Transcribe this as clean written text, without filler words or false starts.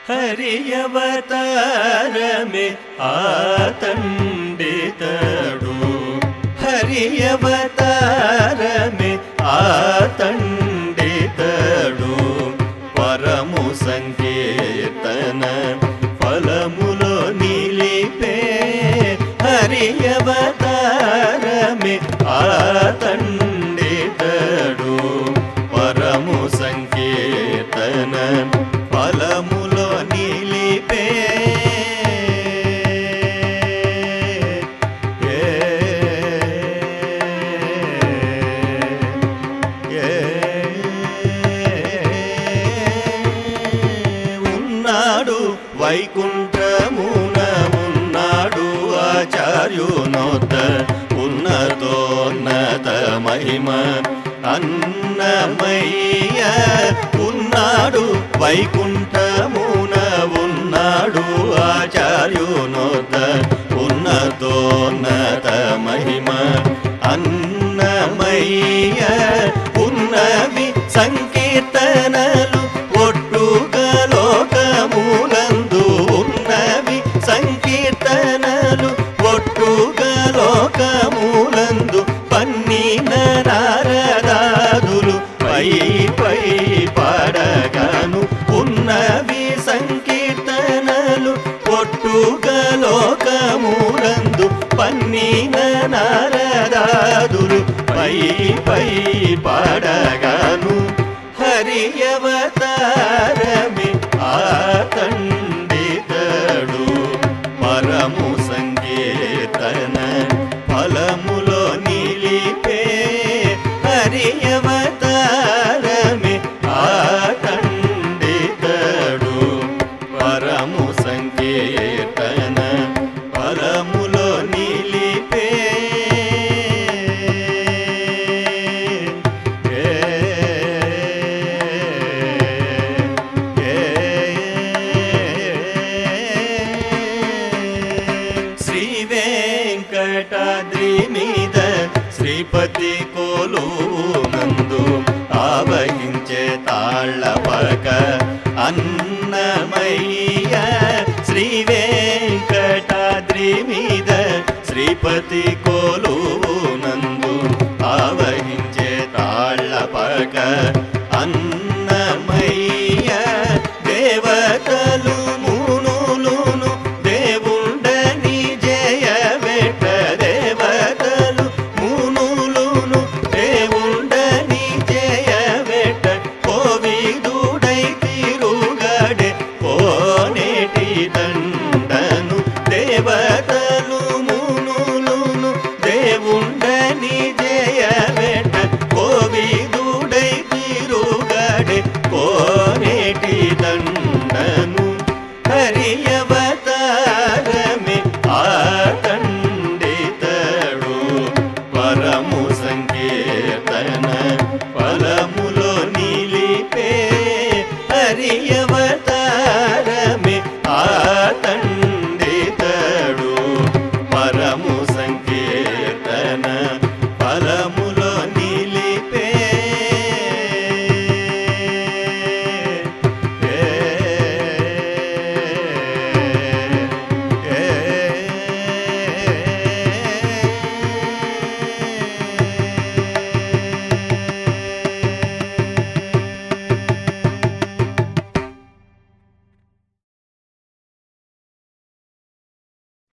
హరియవతారమే ఆతండితడు హరియవతారమే ఆతండితడు పరము సంకీర్తన ఫలములో నిలిపే హరియవతారమే ఆతండితడు పరము సంకీర్తన ఫలములో నిలిపే ఉన్నాడు వైకుంఠమున ఉన్నాడు ఆచార్యునొద్ద ఉన్నతోన్నత మహిమ అన్నమయ్య ఉన్నాడు వైకుంఠమున ఉన్నాడు ఆచార్యునొద్ద ఉన్నతోన్నత మహిమ అన్నమయ్య ఉన్నవి సంకీర్తనలు ఒట్టుగా లోకములందు ఉన్నవి సంకీర్తనలు ఒట్టుగా లోకములందు పన్నిన నారదాదులు పై పై పాడగాను ఉన్నవి సంకీర్తనలు ఒట్టుగా లోకములందు పన్నిన నారదాదులు పై పై పాడగాను హరియవతారమే ఆతండితడు పరము సంకీర్తన ఫలములో నిలిపే హరియవతారమే ఆతండితడు పరము సంకీర్తన ఫలములో నిలిపే వెంకటాద్రి మీద శ్రీపతి కొలువునందు ఆవహించే తాళ్ళపక అన్నమయ్య శ్రీ వెంకటాద్రి మీద శ్రీపతి కొలువునందు ఆవహించే తాళ్ళపక అన్న